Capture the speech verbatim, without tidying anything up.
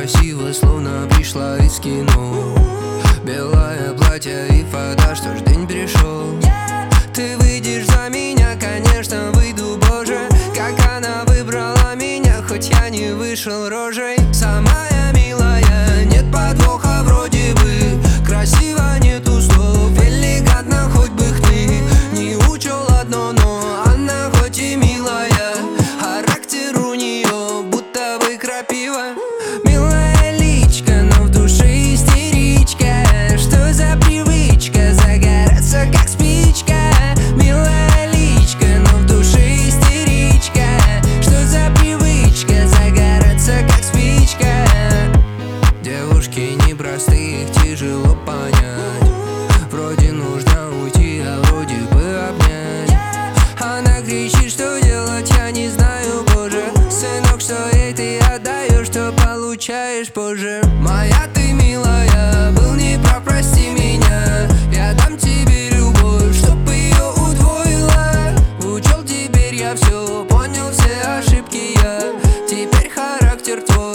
красиво, словно пришла из кино. Белое платье и фата, что ж день пришел. Ты выйдешь за меня, конечно, выйду, боже. Как она выбрала меня, хоть я не вышел рожей. Самая милая, нет подвоха вроде бы. Красиво, нету слов, элегантно, хоть бы хны. Не учел одно, но она хоть и милая. Характер у нее будто бы крапива. Милая личка, но в душе истеричка. Что за привычка загораться как спичка? Милая личка, но в душе истеричка. Что за привычка загораться как спичка? Девушки непростые, их тяжело понять. Вроде нужно уйти, а вроде бы обнять. Она кричит, что делать, я не знаю, боже. Сынок, что ей ты отдаешь, что получаешь позже. Моя ты милая, был неправ, прости меня. Я дам тебе любовь, чтоб ее удвоила. Учел теперь я все, понял все ошибки я. Теперь характер твой